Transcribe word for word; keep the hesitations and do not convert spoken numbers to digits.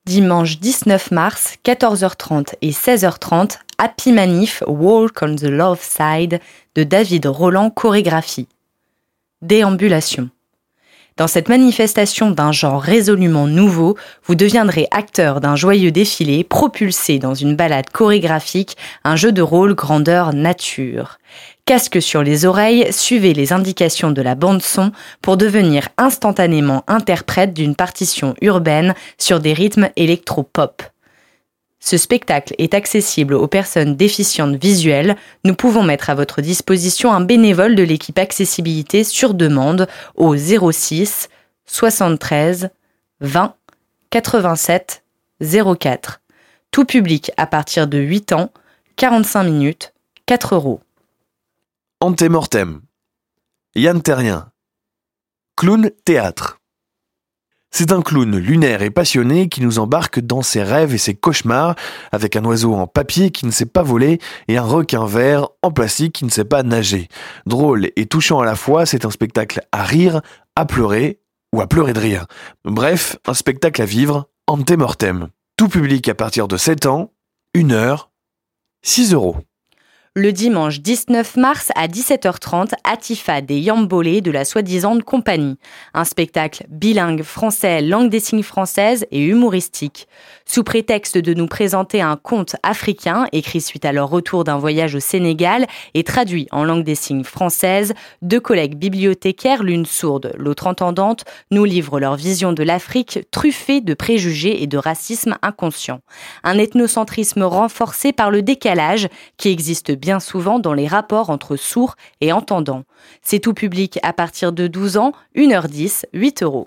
Dimanche dix-neuf mars, quatorze heures trente et seize heures trente, Happy Manif Walk on the Love Side de David Roland chorégraphie. Déambulation. Dans cette manifestation d'un genre résolument nouveau, vous deviendrez acteur d'un joyeux défilé propulsé dans une balade chorégraphique, un jeu de rôle grandeur nature. Casque sur les oreilles, suivez les indications de la bande-son pour devenir instantanément interprète d'une partition urbaine sur des rythmes électro-pop. Ce spectacle est accessible aux personnes déficientes visuelles. Nous pouvons mettre à votre disposition un bénévole de l'équipe accessibilité sur demande au zéro six soixante-treize vingt quatre-vingt-sept zéro quatre. Tout public à partir de huit ans, quarante-cinq minutes, quatre euros. Antemortem. Yann Terrien. Clown théâtre. C'est un clown lunaire et passionné qui nous embarque dans ses rêves et ses cauchemars avec un oiseau en papier qui ne sait pas voler et un requin vert en plastique qui ne sait pas nager. Drôle et touchant à la fois, c'est un spectacle à rire, à pleurer ou à pleurer de rire. Bref, un spectacle à vivre, Antemortem. Tout public à partir de sept ans, une heure, six euros. Le dimanche dix-neuf mars à dix-sept heures trente, Atifa des Yambolé de la soi-disant compagnie. Un spectacle bilingue français, langue des signes française et humoristique. Sous prétexte de nous présenter un conte africain, écrit suite à leur retour d'un voyage au Sénégal et traduit en langue des signes française, deux collègues bibliothécaires, l'une sourde, l'autre entendante, nous livrent leur vision de l'Afrique truffée de préjugés et de racisme inconscient. Un ethnocentrisme renforcé par le décalage qui existe bien souvent dans les rapports entre sourds et entendants. C'est tout public à partir de douze ans, une heure dix, huit euros.